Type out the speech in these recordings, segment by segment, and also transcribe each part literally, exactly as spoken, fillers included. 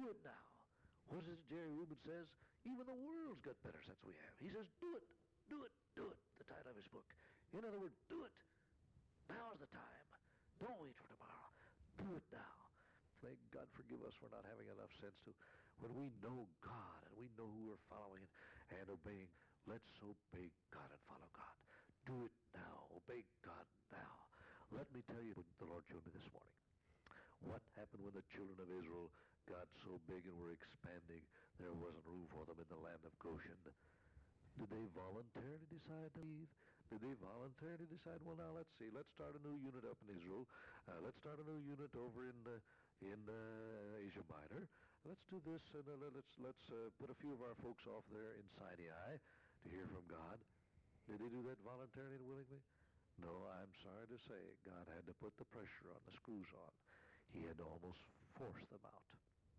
Do it now. What is it Jerry Rubin says? Even the world's got better since we have. He says, do it, do it, do it, the title of his book. In other words, do it. Now's the time. Don't wait for tomorrow. Do it now. May God forgive us for not having enough sense to, when we know God and we know who we're following and obeying, let's obey God and follow God. Do it now. Obey God now. Let me tell you what the Lord showed me this morning. What happened when the children of Israel got so big and were expanding, there wasn't room for them in the land of Goshen? Did they voluntarily decide to leave? Did they voluntarily decide, well, now let's see, let's start a new unit up in Israel. Uh, let's start a new unit over in uh, in uh, Asia Minor. Let's do this, and uh, let's let's uh, put a few of our folks off there in Sinai to hear from God. Did they do that voluntarily and willingly? No, I'm sorry to say, God had to put the pressure on, the screws on. He had to almost force them out.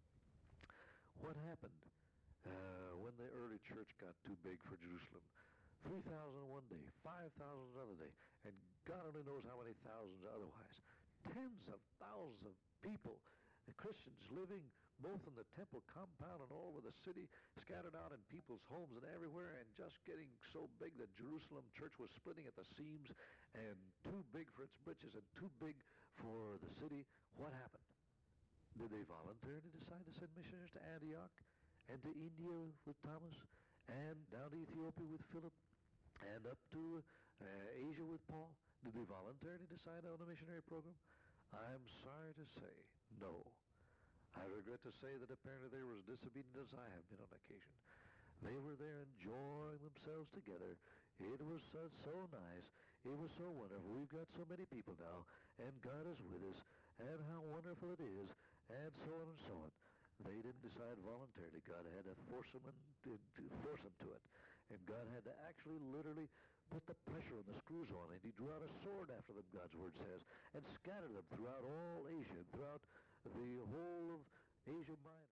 What happened uh, when the early church got too big for Jerusalem? three thousand one day, five thousand another day, and God only knows how many thousands otherwise. Tens of thousands of people, the Christians living both in the temple compound and all over the city, scattered out in people's homes and everywhere, and just getting so big that Jerusalem church was splitting at the seams and too big for its britches and too big for the city. What happened? Did they voluntarily decide to send missionaries to Antioch and to India with Thomas and down to Ethiopia with Philip and up to uh, Asia with Paul? Did they voluntarily decide on a missionary program? I'm sorry to say, no. I regret to say that apparently they were as disobedient as I have been on occasion. They were there enjoying themselves together. It was so, so nice. It was so wonderful. We've got so many people now, and God is with us, and how wonderful it is, and so on and so on. They didn't decide voluntarily. God had to force them, and, to, to force them to it. And God had to actually literally put the pressure on the screws on, and he drew out a sword after them, God's word says, and scattered them throughout all Asia, throughout the whole of Asia Minor.